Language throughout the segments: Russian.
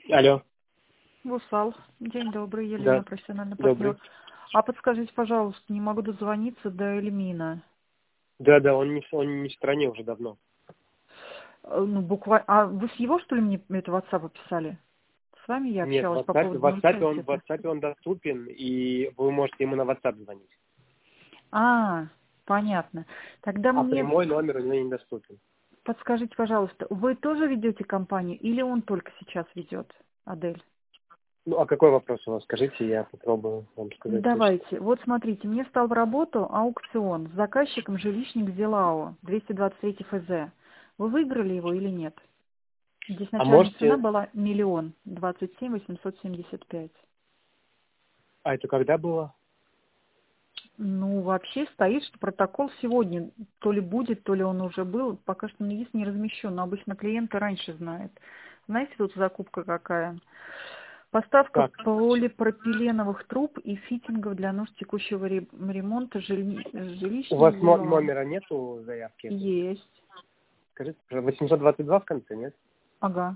Алло, Вусал. День добрый, Елена, да, профессиональный добрый. партнер. А подскажите, пожалуйста, не могу дозвониться до Эльмина. Да, он не в стране уже давно. Ну, буквально... А вы с его, что ли, мне это WhatsApp писали? С вами я Нет, в общалась по WhatsApp, поводу в WhatsApp он, в университета. WhatsApp он доступен, и вы можете ему на WhatsApp звонить. А, понятно. Тогда А мне прямой номер у него недоступен. подскажите, пожалуйста, вы тоже ведете компанию или он только сейчас ведет, Адель? Ну, а какой вопрос у вас? Скажите, я попробую вам сказать точно. Давайте. Вот смотрите, мне стал в работу аукцион с заказчиком жилищник Зилао, 223 ФЗ. Вы выиграли его или нет? Здесь А начальная цена можете... была 1 027 875. А это когда было? Ну, вообще стоит, что протокол сегодня то ли будет, то ли он уже был. Пока что есть не размещен, но обычно клиенты раньше знают. Знаете, тут закупка какая? Поставка Как? полипропиленовых труб и фитингов для нужд текущего ремонта У вас жилищных зала. номера нету заявки этой? Есть. Скажите, 822 в конце, нет? Ага.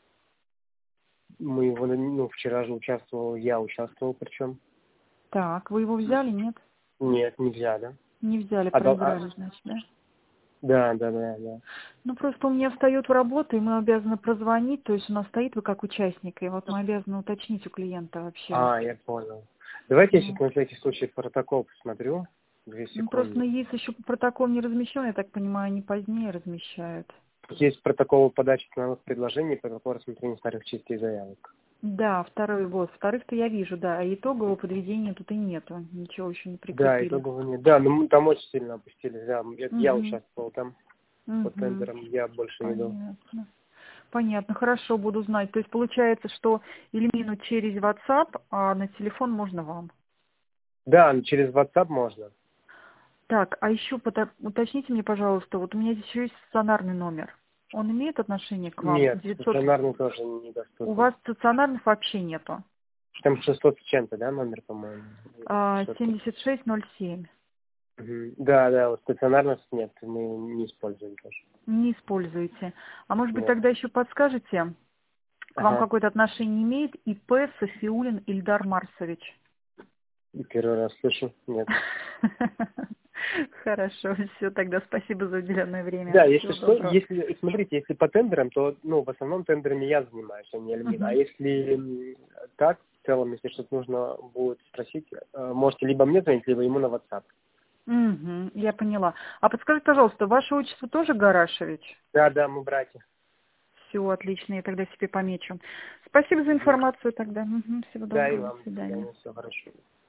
Мы его, ну, вчера же участвовал, я участвовал причем. Так, вы его взяли, нет? Нет, не взяли. Не взяли, А, проиграли, значит, да? да. Ну, просто у меня встает в работу, и мы обязаны прозвонить, то есть у нас стоит вы как участник, и вот мы обязаны уточнить у клиента вообще. А, я понял. Давайте я сейчас Вот. на всякий случай протокол посмотрю. 2 Ну, просто секунды. есть еще протокол не размещен, я так понимаю, они позднее размещают. Есть протокол подачи ценовых предложений, протокол рассмотрения старых частей заявок. Да, второй вот. Вторых-то я вижу, да, а итогового подведения тут и нету, ничего еще не Да, прикрепили. итогового нет. Да, ну мы там очень сильно опустили. Да, я Угу, участвовал там по угу, тендерам, я больше не дал. понятно. Понятно, хорошо, буду знать. То есть получается, что Ильмину через WhatsApp, а на телефон можно вам. Да, через WhatsApp можно. Так, а еще уточните мне, пожалуйста, вот у меня здесь еще есть стационарный номер. Он имеет отношение к вам? Нет, 900. стационарный тоже У недоступен. вас стационарных вообще нету. Там 600 с чем-то, да, номер, по-моему? 600. 7607. Мгм. Да, вот стационарных нет, мы не используем тоже. Не используете. А может быть Нет. тогда еще подскажете, к вам Ага. какое-то отношение имеет ИП Софиулин Ильдар Марсович? Первый раз слышу. Нет. Хорошо, все, тогда спасибо за уделенное время. Да, если Всего что, доброго. если, смотрите, если по тендерам, то, ну, в основном тендерами я занимаюсь, а не Альмин. А Мгм. если так, в целом, если что-то нужно будет спросить, можете либо мне звонить, либо ему на WhatsApp. Мгм, я поняла. А подскажите, пожалуйста, ваше отчество тоже Гарашевич? Да, мы братья. Все, отлично, я тогда себе помечу. Спасибо за Мгм. информацию тогда. Мгм, всего Да, и доброго, до вам. До свидания. свидания, все хорошо.